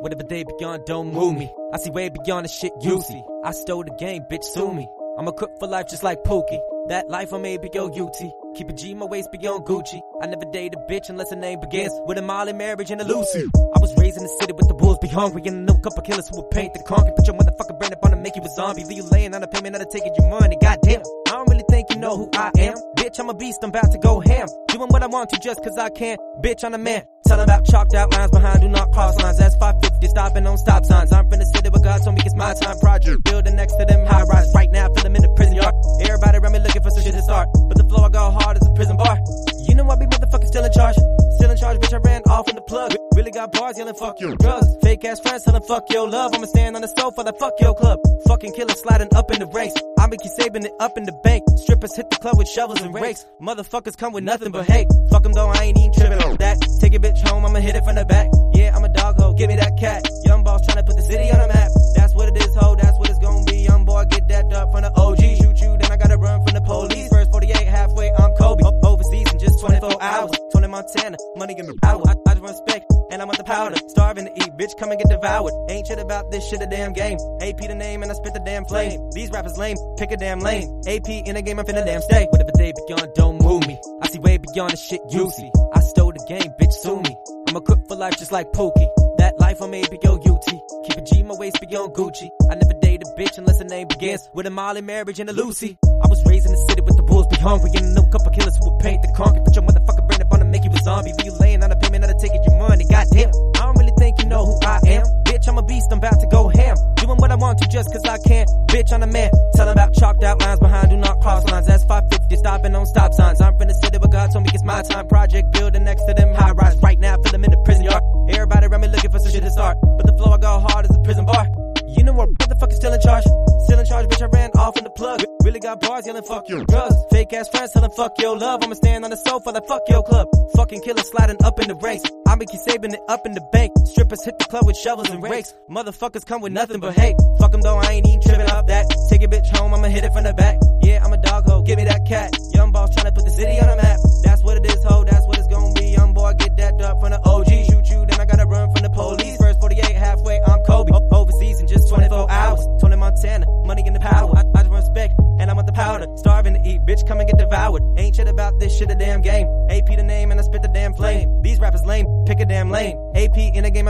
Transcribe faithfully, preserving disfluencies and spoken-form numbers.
Whatever they beyond, don't move me. I see way beyond the shit you see. I stole the game, bitch, sue me. I'm a crook for life just like Pookie. That life I made beyond U T. Keep a G, my waist beyond Gucci. I never date a bitch unless her name begins with a Molly marriage and a Lucy. I was raised in the city with the wolves be hungry, and I know a couple killers who will paint the concrete. Put your motherfucking brain up on to make you a zombie. Leave you laying on a payment, not taking your money. Goddamn, I don't really think you know who I am. Bitch, I'm a beast, I'm about to go ham. Doing what I want to just cause I can. Bitch, I'm the man. Tell about chalked out lines behind, do not cross lines. That's five fifty, stopping on stop signs. I'm from the city where God told me it's my time. Project building next to them high rise. Right now, feel them in the prison yard. Everybody around me looking for some shit to start, but the flow I go hard as a prison bar. You know I be motherfucking still in charge. Still in charge, bitch, I ran off in the plug. Really got bars yelling fuck your drugs. Fake ass friends telling fuck your love. I'ma stand on the sofa like fuck your club. Fucking killers sliding up in the ranks. I be keep saving it up in the bank. Strippers hit the club with shovels and rakes. Motherfuckers come with nothing but hate. Fuck them though, I ain't even tripping on that. Take a bitch home, I'ma hit it from the back. Yeah, I'm a dog ho, give me that cat. Young boss tryna put the city on the map. That's what it is, ho, that's what it's gonna be. Young boy, get dapped up from the O G. Shoot you, then I gotta run from the police. First forty-eight, halfway, I'm Kobe. O- overseas in just twenty-four hours. Tony Montana, money give me power. I, I just run spec, and I'm with the powder. Starving to eat, bitch, come and get devoured. Ain't shit about this shit a damn game. A P the name, and I spit the damn flame. These rappers lame, pick a damn lane. A P in the game, I'm finna damn stay. Whatever they beyond, don't move me. I see way beyond the shit you see. I stole the game, bitch, sue me. I'm a crook for life just like Pookie. That life I made beyond U T. Keep a G, my waist beyond Gucci. I never date a bitch unless her name begins with a Molly marriage and a Lucy. I was raised in the city with the wolves be hungry, and I know a couple killers who will paint the concrete. Put your motherfucking brain up on to make you a zombie. Leave you laying on a payment, not taking your money. Goddamn, I don't really think you know who I am. Bitch, I'm a beast, I'm about to go ham. Doing what I want to just cause I can. Bitch, I'm the man. Tell about chalked out lines behind, do not cross lines. That's five fifty, stopping on stop signs. I'm from the city where God told me it's my time. Project building next to them high rise. Right now, feel them in the prison yard. Everybody around me looking for some shit to start, but the flow I go hard as a prison bar. You know what, motherfucker still in charge. Still in charge, bitch, I ran off in the plug. Really got bars yelling fuck your drugs. Fake ass friends telling fuck your love. I'ma stand on the sofa like fuck your club. Fucking killers sliding up in the ranks. I be keep saving it up in the bank. Strippers hit the club with shovels and rakes. Motherfuckers come with nothing but hate. Fuck them though, I ain't even tripping off that. Take a bitch home, I'ma hit it from the back. Yeah, I'm a dog ho, give me that cat. Young boss tryna put the city on the map. That's what it is, ho, that's what it's gonna be. Young boy, get dapped up from the O G. Shoot you, then I gotta run from the police. First forty-eight, halfway, I'm Kobe. O- overseas in just twenty-four hours. Tony Montana, money in the power. I, I just run spec, and I'm with the powder. Starving to eat, bitch, come and get devoured. Ain't shit about this shit a damn game. A P the name, and I spit the damn flame. These rappers lame, pick a damn lane. A P in the game.